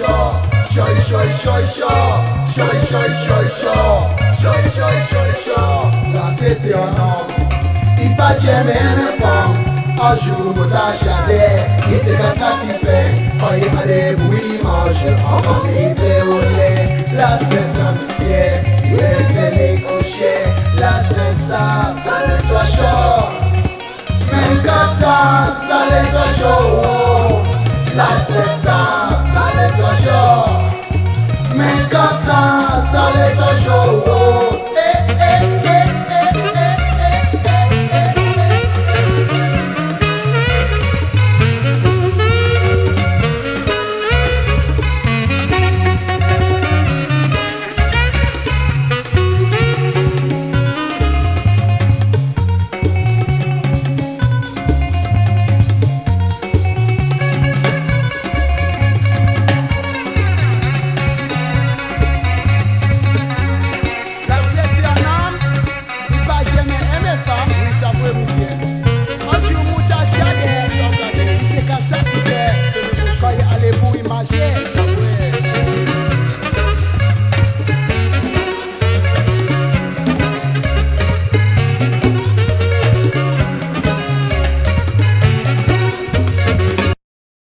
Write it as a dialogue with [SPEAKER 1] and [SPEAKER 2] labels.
[SPEAKER 1] La c'était un homme, il pas jamais un enfant. Un jour, vous achetez, il était comme ça qui fait. Quand il allait oui manger, enfant il fait rouler. La stress ambitieux, il était les coucher. La stress ça les doit chaud. Même comme ça les doit chaud. La stress ça les doit chaud. Même comme ça les doit